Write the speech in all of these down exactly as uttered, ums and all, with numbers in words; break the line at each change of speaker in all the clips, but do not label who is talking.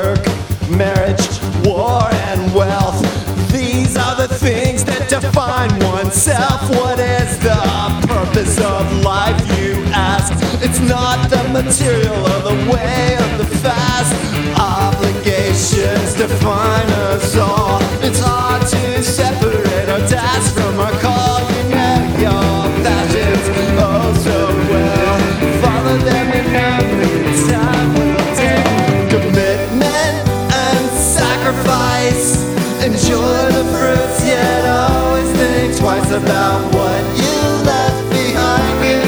work, marriage, war, and wealth. These are the things that define oneself. What is the purpose of life, you ask? It's not the material or the way of the fast. Obligations define us all. It's hard to separate our task from our call. You know your passions oh so well. Follow them in every time will take commitment and sacrifice. Enjoy the fruits, yet always think twice about what you left behind you.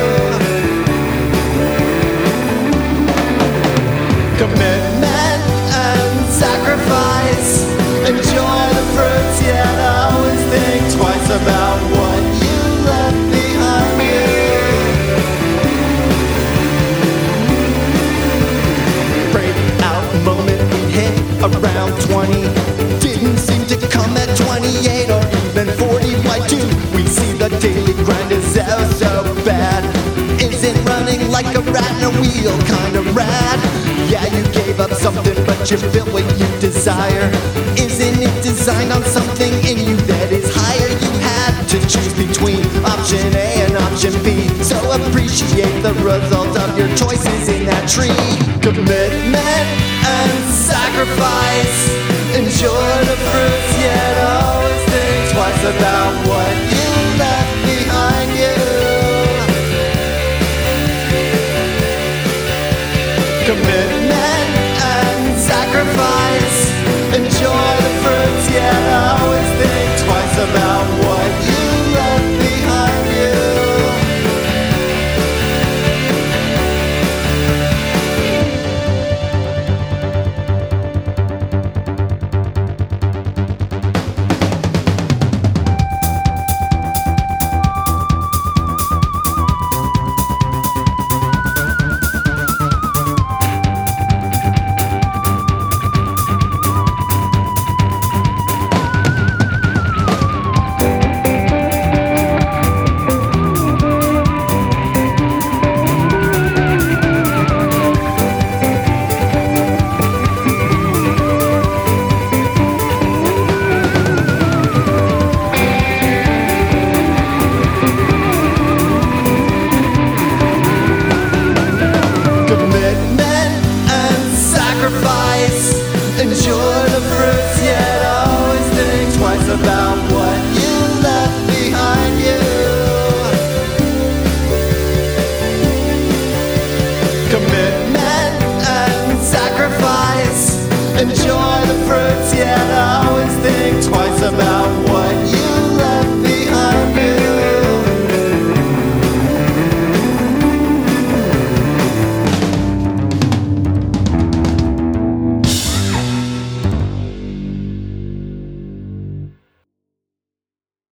Commitment and sacrifice. Enjoy the fruits, yet always think twice about what you left behind you. Breakout moment we hit around twenty. Didn't seem to come at twenty-eight or even forty. Why do we see the daily grind is oh so bad? Isn't running like a rat in a wheel kinda rad? Yeah, you gave up something but you built what you desire. Isn't it designed on something in you that is higher? You had to choose between option A and option B, so appreciate the result of your choices in that tree. Commitment and sacrifice. Enjoy the fruits, yet always think twice about what you left behind you. Commitment and sacrifice. Enjoy the fruits, yet always think twice about what you left behind you. Enjoy the fruits, yet always think twice about what you left behind you. Commitment and sacrifice. Enjoy the fruits, yet always think twice about